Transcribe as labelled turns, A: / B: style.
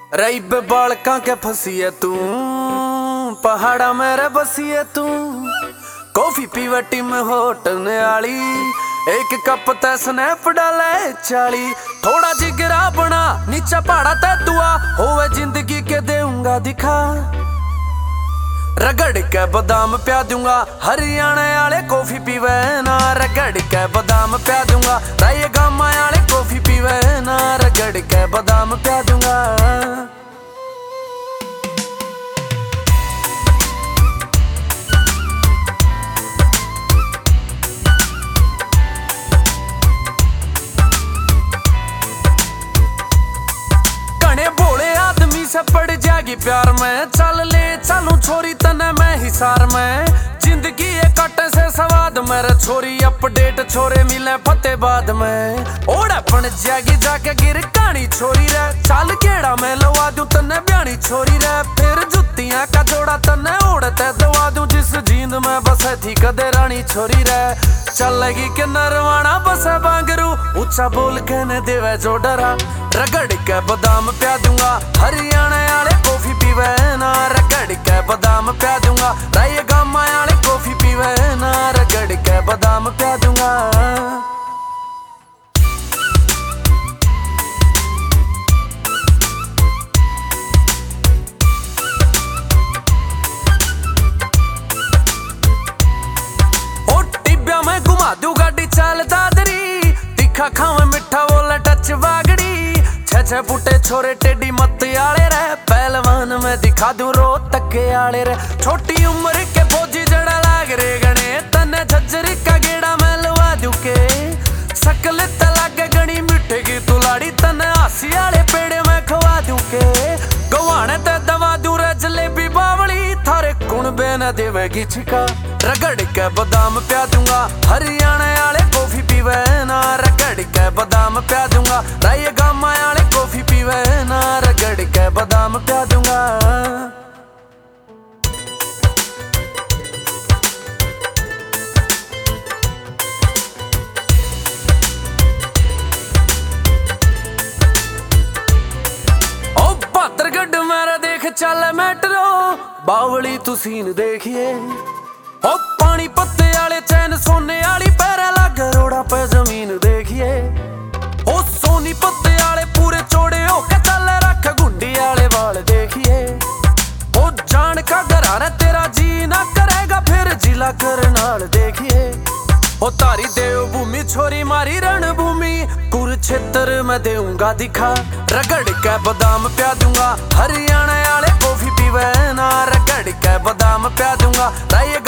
A: रईब बालका के फंसी है तू, पहाड़ा मेरे बसी है तू। कॉफी पीवटी में होटने आली, एक कप ते स्नैप डाले 40। थोड़ा जिगरा बना नीचा पहाड़ा ते दुआ, होवे जिंदगी के देऊंगा दिखा। रगड़ के बादाम प्या दूंगा, हरियाणा आले कॉफी पीवे ना। रगड़ के बादाम प्या दूंगा, राय गामा आले कॉफी पीवे ना। रगड़ के बादाम प्या दूंगा। कने भोले आदमी से पड़ जाएगी प्यार में, चल ले चलूं छोरी तने मैं हिसार में। जिंदगी ये कटे से सवाद मेरे छोरी, अपडेट छोरे मिले फतेहबाद में। ओड़ा बन जाएगी जाके गिर कहानी छोरी रे, चल केड़ा मैं लवा दूं तने ब्यानी छोरी रे। फिर जुत्तियां का जोड़ा तने ओढ़ते दवा दूं, जिस जींद में बसे थी कदे रानी छोरी रे। चलेगी के नरवाना बसे बांगरू, ऊंचा बोल के न देवे जो डरा। रगड़ के बादाम प्या दूंगा, हरियाणा आले कॉफी पीवे ना। रगड़ के बादाम प्या दूंगा, राय गामा आले कॉफी पीवे ना। रगड़ के बादाम प्या दूंगा। ओ टिब्या में घुमा दूं गाड़ी चाल दादरी, तीखा खावे मिठा बोले टच वागड़ी। छह फुटे छोरे टेडी मत आले रे, पहलवान में दिखा दूं रोहतक आले रे। छोटी उम्र के फौजी जड़ा लाग रे गणे, तने झज्जर का गेड़ा में लवा दूं के। सकल तलागे गणी मिठे की तुलाड़ी, तने हासी आले पेड़े में खवा दूं के। गवाने ते दवा दूं रे जलेबी बावली, थारे कुणबे न देवेगी छिका। रगड़ के बादाम प्या दूंगा, हरियाणा आले कॉफी पीवे ना। रगड़ के बादाम प्या दूंगा, राय गामा आले कॉफी पीवे ना। रगड़ के बादाम प्या दूंगा। ओ पात्रगढ़ मेरा देख चल मेट्रो, बावली तू सीन देखिए। ओ पानी पत्ते आले चैन सोने आली, पैरे लाग रोड़ा पे जमीन देखिए। ओ सोनी पत्ते आले पूरे चौड़े होके चल, रख गुंडी आले वाल देखिए। ओ जान का घराना तेरा जी ना करेगा, फिर जिला करनाल देखिए। ओ तारी देव भूमि छोरी मारी रणभूमि, कुरुक्षेत्र में देऊंगा दिखा। रगड़ के बादाम प्या दूंगा, हरियाणा आले कॉफी पीवे ना। रगड़ के बादाम प्या दूंगा, राय